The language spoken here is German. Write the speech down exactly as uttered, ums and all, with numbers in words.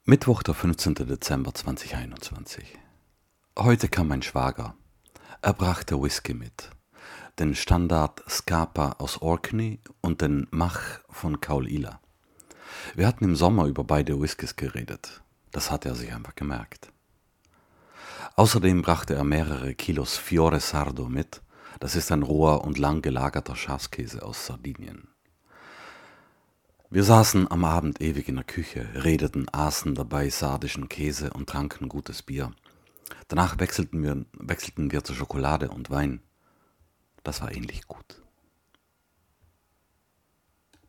Mittwoch, der fünfzehnten Dezember zweitausendeinundzwanzig. Heute kam mein Schwager. Er brachte Whisky mit. Den Standard Scapa aus Orkney und den Mach von Caol Ila. Wir hatten im Sommer über beide Whiskys geredet. Das hat er sich einfach gemerkt. Außerdem brachte er mehrere Kilos Fiore Sardo mit. Das ist ein roher und lang gelagerter Schafskäse aus Sardinien. Wir saßen am Abend ewig in der Küche, redeten, aßen dabei sardischen Käse und tranken gutes Bier. Danach wechselten wir, wechselten wir zu Schokolade und Wein. Das war ähnlich gut.